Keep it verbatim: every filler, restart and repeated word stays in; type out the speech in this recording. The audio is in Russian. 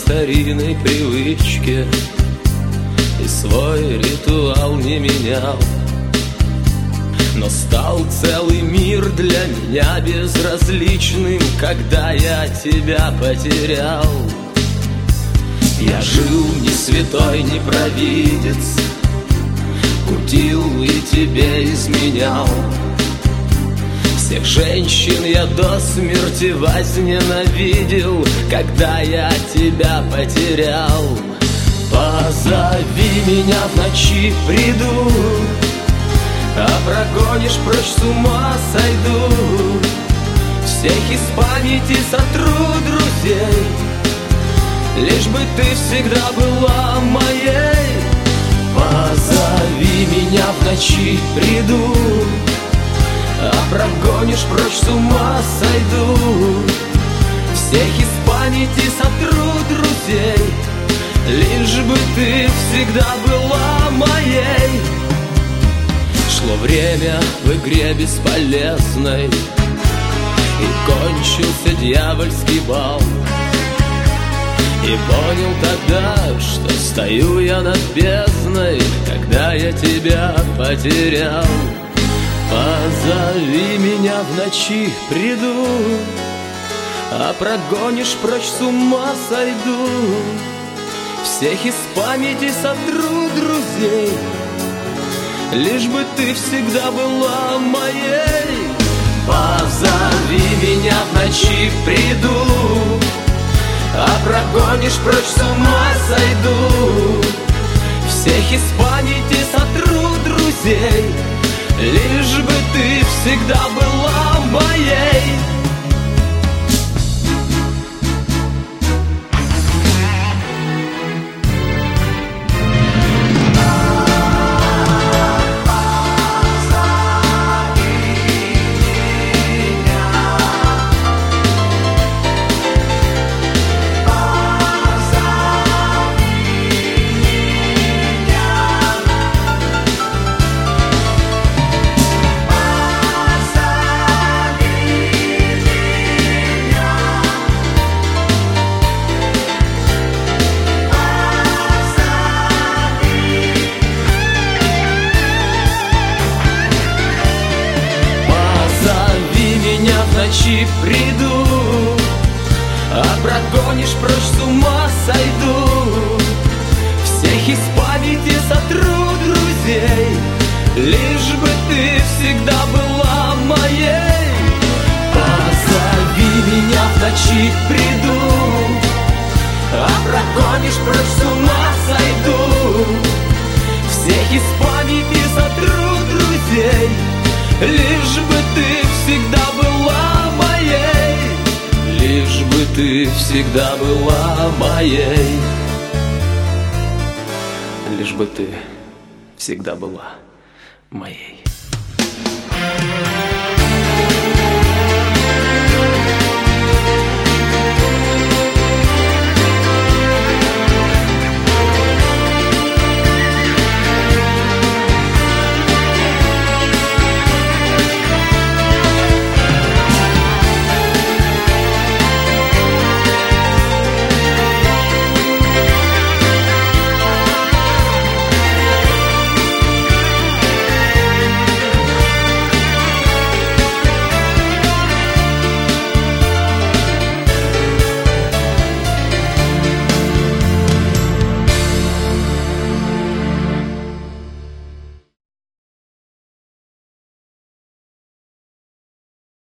старинной привычке и свой ритуал не менял. Но стал целый мир для меня безразличным, когда я тебя потерял. Я жил не святой, не провидец, кутил и тебе изменял. Всех женщин я до смерти возненавидел, когда я тебя потерял. Позови меня в ночи, приду, а прогонишь прочь, с ума сойду. Всех из памяти сотру друзей, лишь бы ты всегда была моей. Позови меня в ночи, приду, а прогонишь прочь, с ума сойду. Всех из памяти сотру друзей, лишь бы ты всегда была моей. Шло время в игре бесполезной, и кончился дьявольский бал. И понял тогда, что стою я над бездной, когда я тебя потерял. Позови меня в ночи, приду, а прогонишь прочь, с ума сойду. Всех из памяти сотру друзей, лишь бы ты всегда была моей. Позови меня в ночи, приду, а прогонишь прочь, с ума сойду. Всех из памяти сотру друзей, лишь бы ты всегда была моей. Ночи приду, а прогонишь прочь, с ума сойду. Всех из памяти сотру друзей, лишь бы ты всегда была моей. Позови меня в ночи, приду, а прогонишь прочь, с ума сойду. Всех из памяти сотру друзей, лишь бы ты всегда была моей. Лишь бы ты всегда была моей. Лишь бы ты всегда была моей.